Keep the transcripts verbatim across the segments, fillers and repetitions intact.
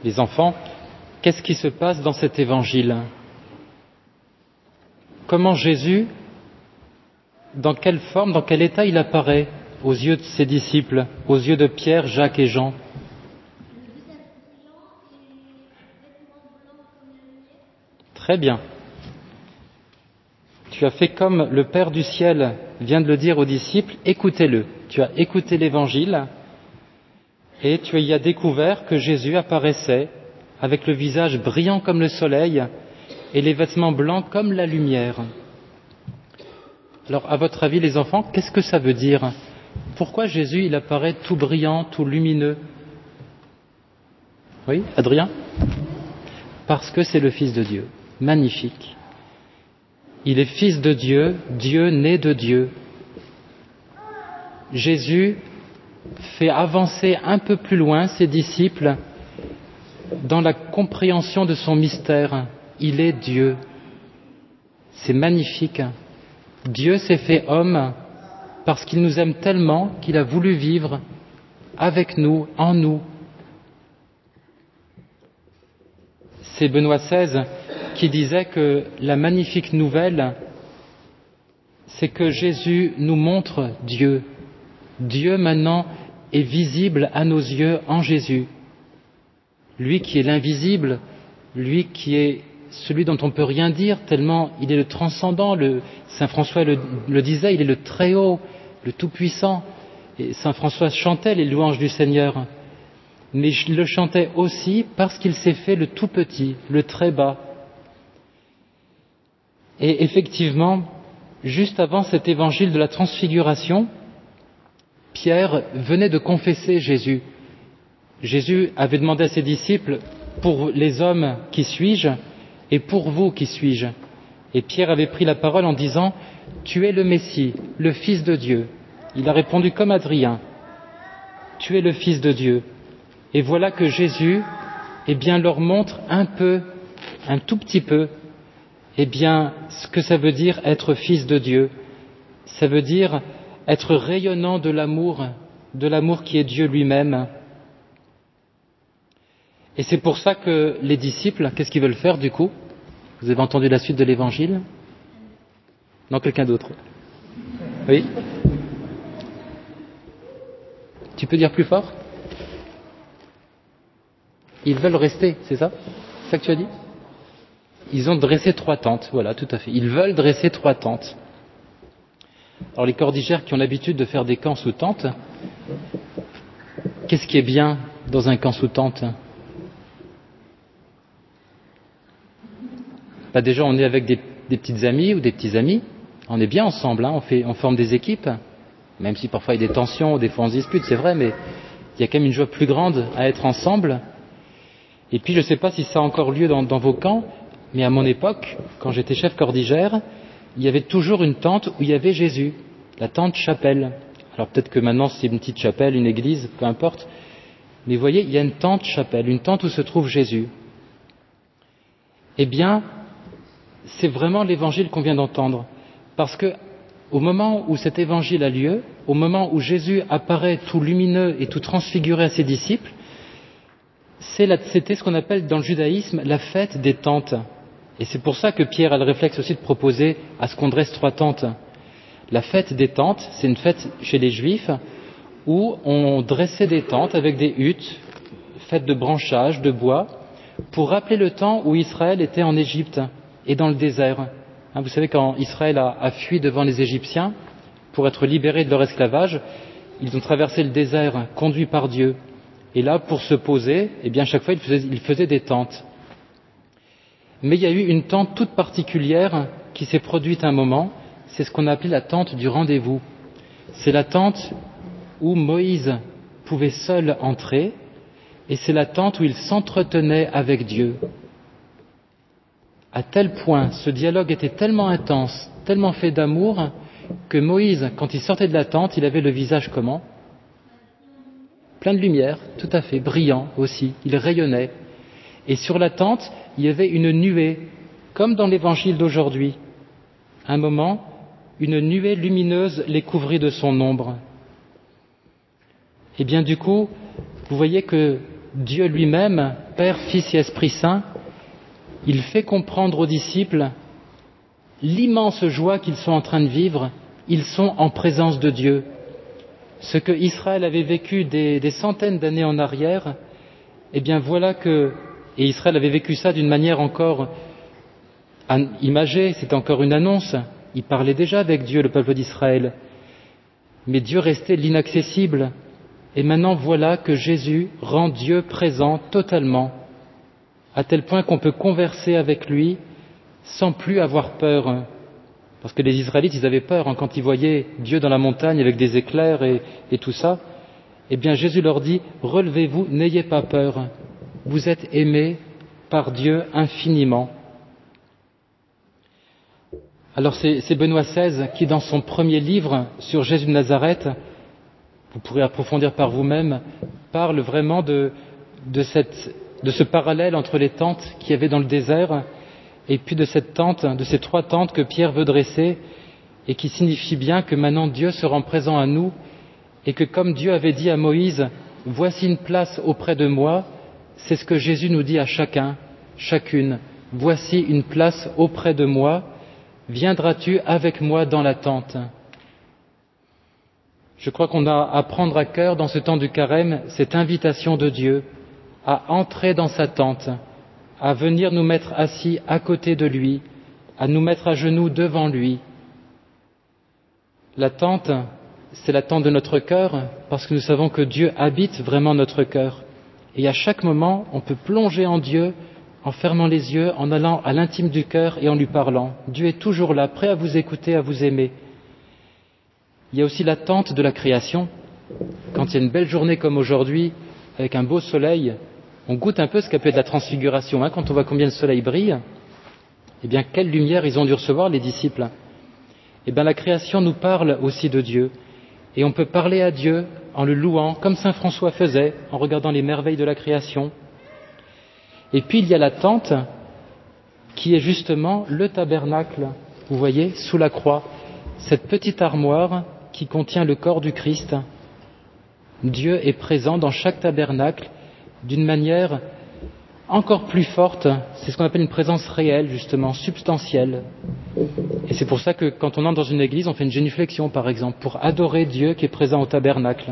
Les enfants, qu'est-ce qui se passe dans cet évangile? Comment Jésus, dans quelle forme, dans quel état il apparaît aux yeux de ses disciples, aux yeux de Pierre, Jacques et Jean? Très bien. Tu as fait comme le Père du ciel vient de le dire aux disciples, écoutez-le. Tu as écouté l'évangile et tu y as découvert que Jésus apparaissait avec le visage brillant comme le soleil et les vêtements blancs comme la lumière. Alors, à votre avis, les enfants, qu'est-ce que ça veut dire? Pourquoi Jésus, il apparaît tout brillant, tout lumineux? Oui, Adrien? Parce que c'est le Fils de Dieu. Magnifique. Il est Fils de Dieu, Dieu né de Dieu. Jésus fait avancer un peu plus loin ses disciples dans la compréhension de son mystère. Il est Dieu. C'est magnifique. Dieu s'est fait homme parce qu'il nous aime tellement qu'il a voulu vivre avec nous, en nous. C'est Benoît seize qui disait que la magnifique nouvelle, c'est que Jésus nous montre Dieu. Dieu maintenant est visible à nos yeux en Jésus. Lui qui est l'invisible, lui qui est celui dont on ne peut rien dire, tellement il est le transcendant. Le, Saint François le, le disait, il est le Très-Haut, le Tout-Puissant. Et Saint François chantait les louanges du Seigneur. Mais il le chantait aussi parce qu'il s'est fait le tout petit, le très bas. Et effectivement, juste avant cet évangile de la transfiguration, Pierre venait de confesser Jésus. Jésus avait demandé à ses disciples, pour les hommes, qui suis-je? Et pour vous, qui suis-je? Et Pierre avait pris la parole en disant, tu es le Messie, le Fils de Dieu. Il a répondu comme Adrien, tu es le Fils de Dieu. Et voilà que Jésus, eh bien, leur montre un peu, un tout petit peu, eh bien, ce que ça veut dire être Fils de Dieu. Ça veut dire être rayonnant de l'amour, de l'amour qui est Dieu lui-même. Et c'est pour ça que les disciples, qu'est-ce qu'ils veulent faire du coup? Vous avez entendu la suite de l'évangile? Non, quelqu'un d'autre? Oui? Tu peux dire plus fort? Ils veulent rester, c'est ça? C'est ça que tu as dit? Ils ont dressé trois tentes, voilà, tout à fait. Ils veulent dresser trois tentes. Alors les cordigères qui ont l'habitude de faire des camps sous tente, qu'est-ce qui est bien dans un camp sous tente? Bah déjà, on est avec des, des petites amies ou des petits amis. On est bien ensemble, hein, on, fait, on forme des équipes. Même si parfois il y a des tensions, des fois on se dispute, c'est vrai, mais il y a quand même une joie plus grande à être ensemble. Et puis je ne sais pas si ça a encore lieu dans, dans vos camps, mais à mon époque, quand j'étais chef cordigère, il y avait toujours une tente où il y avait Jésus, la tente chapelle. Alors peut-être que maintenant c'est une petite chapelle, une église, peu importe. Mais vous voyez, il y a une tente chapelle, une tente où se trouve Jésus. Eh bien, c'est vraiment l'évangile qu'on vient d'entendre. Parce que au moment où cet évangile a lieu, au moment où Jésus apparaît tout lumineux et tout transfiguré à ses disciples, c'est la, c'était ce qu'on appelle dans le judaïsme la fête des tentes. Et c'est pour ça que Pierre a le réflexe aussi de proposer à ce qu'on dresse trois tentes. La fête des tentes, c'est une fête chez les Juifs où on dressait des tentes avec des huttes faites de branchages, de bois, pour rappeler le temps où Israël était en Égypte et dans le désert. Vous savez, quand Israël a, a fui devant les Égyptiens pour être libérés de leur esclavage, ils ont traversé le désert conduits par Dieu. Et là, pour se poser, eh bien, chaque fois, ils faisaient, ils faisaient des tentes. Mais il y a eu une tente toute particulière qui s'est produite à un moment, c'est ce qu'on a appelé la tente du rendez-vous. C'est la tente où Moïse pouvait seul entrer, et c'est la tente où il s'entretenait avec Dieu. À tel point, ce dialogue était tellement intense, tellement fait d'amour, que Moïse, quand il sortait de la tente, il avait le visage comment? Plein de lumière, tout à fait, brillant aussi, il rayonnait. Et sur la tente, il y avait une nuée, comme dans l'évangile d'aujourd'hui. À un moment, une nuée lumineuse les couvrit de son ombre. Et bien du coup, vous voyez que Dieu lui-même, Père, Fils et Esprit Saint, il fait comprendre aux disciples l'immense joie qu'ils sont en train de vivre. Ils sont en présence de Dieu. Ce que Israël avait vécu des, des centaines d'années en arrière, eh bien voilà que, et Israël avait vécu ça d'une manière encore imagée, c'était encore une annonce, il parlait déjà avec Dieu, le peuple d'Israël, mais Dieu restait l'inaccessible, et maintenant voilà que Jésus rend Dieu présent totalement, à tel point qu'on peut converser avec lui sans plus avoir peur. Parce que les Israélites, ils avaient peur hein, quand ils voyaient Dieu dans la montagne avec des éclairs et, et tout ça. Eh bien, Jésus leur dit, relevez-vous, n'ayez pas peur. Vous êtes aimés par Dieu infiniment. Alors, c'est, c'est Benoît seize qui, dans son premier livre sur Jésus de Nazareth, vous pourrez approfondir par vous-même, parle vraiment de, de, cette, de ce parallèle entre les tentes qu'il y avait dans le désert et puis de cette tente, de ces trois tentes que Pierre veut dresser et qui signifie bien que maintenant Dieu se rend présent à nous et que comme Dieu avait dit à Moïse, voici une place auprès de moi, c'est ce que Jésus nous dit à chacun, chacune, voici une place auprès de moi, viendras-tu avec moi dans la tente? Je crois qu'on a à prendre à cœur dans ce temps du carême cette invitation de Dieu à entrer dans sa tente, à venir nous mettre assis à côté de lui, à nous mettre à genoux devant lui. La tente, c'est la tente de notre cœur, parce que nous savons que Dieu habite vraiment notre cœur. Et à chaque moment, on peut plonger en Dieu, en fermant les yeux, en allant à l'intime du cœur et en lui parlant. Dieu est toujours là, prêt à vous écouter, à vous aimer. Il y a aussi la tente de la création. Quand il y a une belle journée comme aujourd'hui, avec un beau soleil, on goûte un peu ce qu'a pu être la transfiguration. Hein, quand on voit combien le soleil brille, eh bien, quelle lumière ils ont dû recevoir, les disciples. Eh bien, la création nous parle aussi de Dieu. Et on peut parler à Dieu en le louant, comme saint François faisait, en regardant les merveilles de la création. Et puis, il y a la tente, qui est justement le tabernacle, vous voyez, sous la croix. Cette petite armoire qui contient le corps du Christ. Dieu est présent dans chaque tabernacle, d'une manière encore plus forte, c'est ce qu'on appelle une présence réelle, justement, substantielle. Et c'est pour ça que quand on entre dans une église, on fait une génuflexion, par exemple, pour adorer Dieu qui est présent au tabernacle.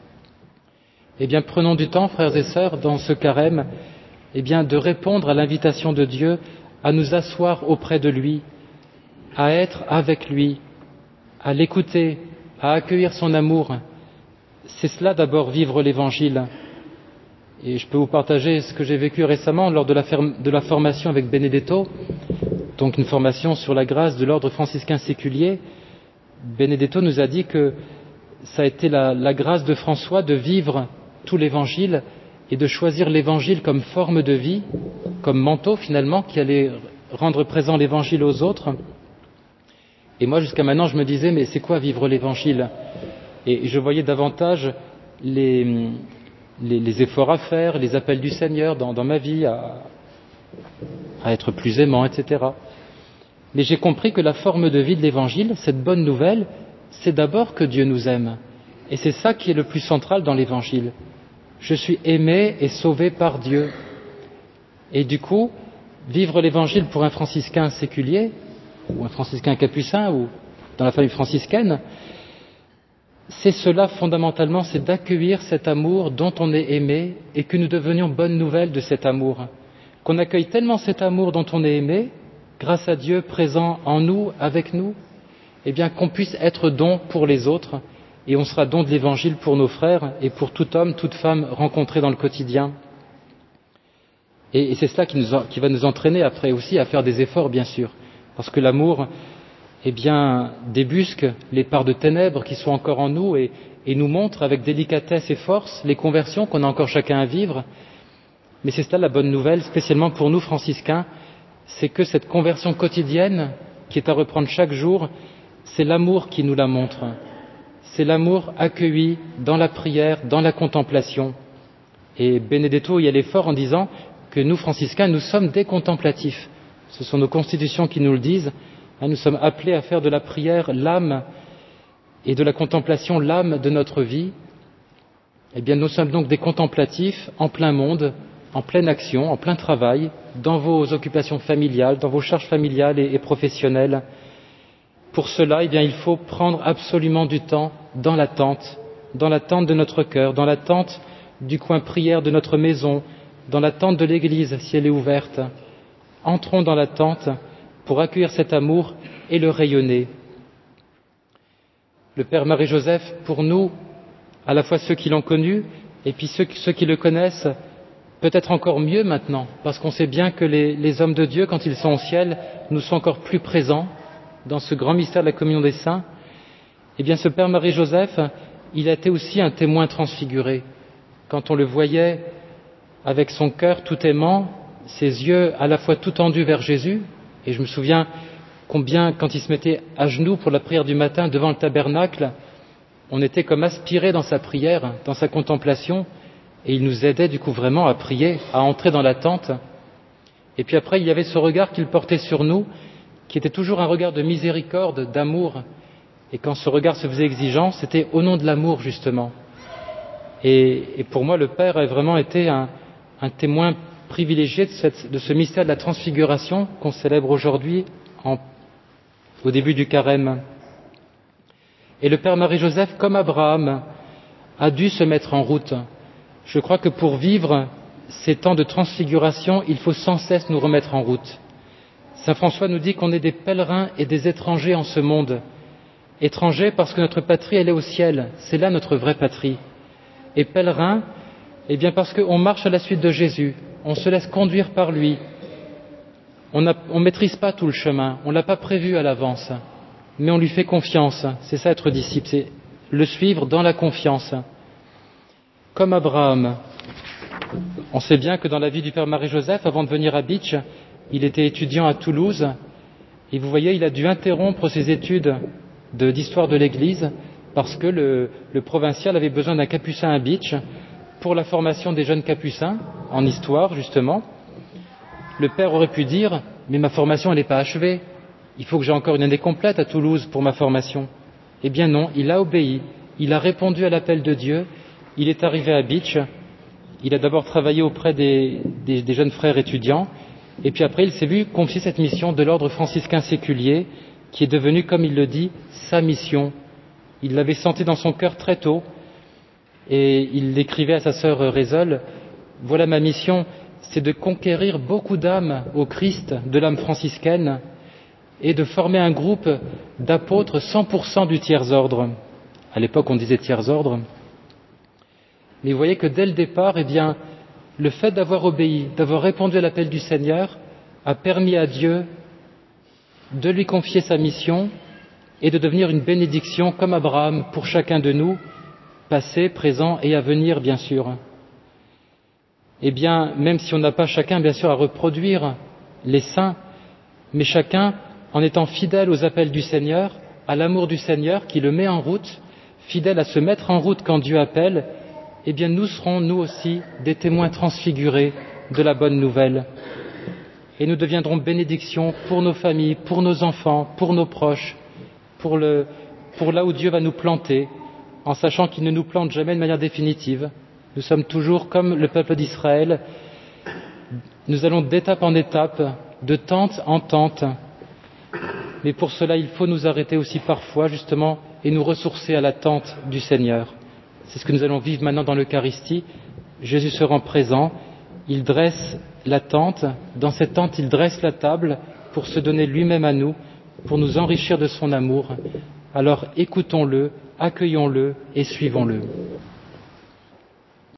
Eh bien, prenons du temps, frères et sœurs, dans ce carême, eh bien, de répondre à l'invitation de Dieu à nous asseoir auprès de lui, à être avec lui, à l'écouter, à accueillir son amour. C'est cela d'abord, vivre l'Évangile. Et je peux vous partager ce que j'ai vécu récemment lors de la, ferme, de la formation avec Benedetto, donc une formation sur la grâce de l'ordre franciscain séculier. Benedetto nous a dit que ça a été la, la grâce de François de vivre tout l'Évangile et de choisir l'Évangile comme forme de vie, comme manteau finalement, qui allait rendre présent l'Évangile aux autres. Et moi, jusqu'à maintenant, je me disais, mais c'est quoi vivre l'Évangile? Et je voyais davantage les... Les, les efforts à faire, les appels du Seigneur dans, dans ma vie à, à être plus aimant, et cetera. Mais j'ai compris que la forme de vie de l'Évangile, cette bonne nouvelle, c'est d'abord que Dieu nous aime. Et c'est ça qui est le plus central dans l'Évangile. Je suis aimé et sauvé par Dieu. Et du coup, vivre l'Évangile pour un franciscain séculier, ou un franciscain capucin, ou dans la famille franciscaine, c'est cela fondamentalement, c'est d'accueillir cet amour dont on est aimé et que nous devenions bonne nouvelle de cet amour. Qu'on accueille tellement cet amour dont on est aimé, grâce à Dieu présent en nous, avec nous, eh bien qu'on puisse être don pour les autres et on sera don de l'Évangile pour nos frères et pour tout homme, toute femme rencontrée dans le quotidien. Et, et c'est cela qui, nous, qui va nous entraîner après aussi à faire des efforts, bien sûr, parce que l'amour, eh bien, débusque les parts de ténèbres qui sont encore en nous et, et nous montre avec délicatesse et force les conversions qu'on a encore chacun à vivre. Mais c'est cela la bonne nouvelle, spécialement pour nous franciscains, c'est que cette conversion quotidienne qui est à reprendre chaque jour, c'est l'amour qui nous la montre. C'est l'amour accueilli dans la prière, dans la contemplation. Et Benedetto y allait fort en disant que nous franciscains, nous sommes des contemplatifs. Ce sont nos constitutions qui nous le disent. Nous sommes appelés à faire de la prière l'âme et de la contemplation l'âme de notre vie. Eh bien, nous sommes donc des contemplatifs en plein monde, en pleine action, en plein travail, dans vos occupations familiales, dans vos charges familiales et, et professionnelles. Pour cela, eh bien, il faut prendre absolument du temps dans l'attente, dans l'attente de notre cœur, dans l'attente du coin prière de notre maison, dans l'attente de l'Église, si elle est ouverte. Entrons dans l'attente pour accueillir cet amour et le rayonner. Le Père Marie-Joseph, pour nous, à la fois ceux qui l'ont connu et puis ceux, ceux qui le connaissent, peut-être encore mieux maintenant, parce qu'on sait bien que les, les hommes de Dieu, quand ils sont au ciel, nous sont encore plus présents dans ce grand mystère de la communion des saints. Eh bien, ce Père Marie-Joseph, il a été aussi un témoin transfiguré. Quand on le voyait avec son cœur tout aimant, ses yeux à la fois tout tendus vers Jésus, et je me souviens combien, quand il se mettait à genoux pour la prière du matin devant le tabernacle, on était comme aspiré dans sa prière, dans sa contemplation, et il nous aidait du coup vraiment à prier, à entrer dans l'attente. Et puis après, il y avait ce regard qu'il portait sur nous, qui était toujours un regard de miséricorde, d'amour. Et quand ce regard se faisait exigeant, c'était au nom de l'amour justement. Et, et pour moi, le Père a vraiment été un, un témoin privilégié de, cette, de ce mystère de la transfiguration qu'on célèbre aujourd'hui en, au début du carême. Et le Père Marie-Joseph, comme Abraham, a dû se mettre en route. Je crois que pour vivre ces temps de transfiguration, il faut sans cesse nous remettre en route. Saint François nous dit qu'on est des pèlerins et des étrangers en ce monde. Étrangers parce que notre patrie, elle est au ciel. C'est là notre vraie patrie. Et pèlerins, eh bien parce qu'on marche à la suite de Jésus. On se laisse conduire par lui. On ne maîtrise pas tout le chemin. On ne l'a pas prévu à l'avance. Mais on lui fait confiance. C'est ça être disciple. C'est le suivre dans la confiance. Comme Abraham. On sait bien que dans la vie du Père Marie-Joseph, avant de venir à Bitche, il était étudiant à Toulouse. Et vous voyez, il a dû interrompre ses études de, d'histoire de l'Église parce que le, le provincial avait besoin d'un capucin à Bitche pour la formation des jeunes capucins, en histoire justement. Le Père aurait pu dire « mais ma formation elle n'est pas achevée, il faut que j'ai encore une année complète à Toulouse pour ma formation ». Eh bien non, il a obéi, il a répondu à l'appel de Dieu, il est arrivé à Bitche, il a d'abord travaillé auprès des, des, des jeunes frères étudiants, et puis après il s'est vu confier cette mission de l'ordre franciscain séculier, qui est devenue, comme il le dit, sa mission. Il l'avait senti dans son cœur très tôt, et il l'écrivait à sa sœur Rézole, « Voilà ma mission, c'est de conquérir beaucoup d'âmes au Christ de l'âme franciscaine et de former un groupe d'apôtres cent pour cent du tiers-ordre. » À l'époque, on disait tiers-ordre. Mais vous voyez que dès le départ, eh bien, le fait d'avoir obéi, d'avoir répondu à l'appel du Seigneur, a permis à Dieu de lui confier sa mission et de devenir une bénédiction comme Abraham pour chacun de nous, passé, présent et à venir, bien sûr. Eh bien, même si on n'a pas chacun, bien sûr, à reproduire les saints, mais chacun, en étant fidèle aux appels du Seigneur, à l'amour du Seigneur qui le met en route, fidèle à se mettre en route quand Dieu appelle, eh bien, nous serons, nous aussi, des témoins transfigurés de la bonne nouvelle. Et nous deviendrons bénédiction pour nos familles, pour nos enfants, pour nos proches, pour, le, pour là où Dieu va nous planter, en sachant qu'il ne nous plante jamais de manière définitive. Nous sommes toujours comme le peuple d'Israël. Nous allons d'étape en étape, de tente en tente. Mais pour cela, il faut nous arrêter aussi parfois, justement, et nous ressourcer à la tente du Seigneur. C'est ce que nous allons vivre maintenant dans l'Eucharistie. Jésus se rend présent, il dresse la tente. Dans cette tente, il dresse la table pour se donner lui-même à nous, pour nous enrichir de son amour. Alors écoutons-le, accueillons-le et suivons-le.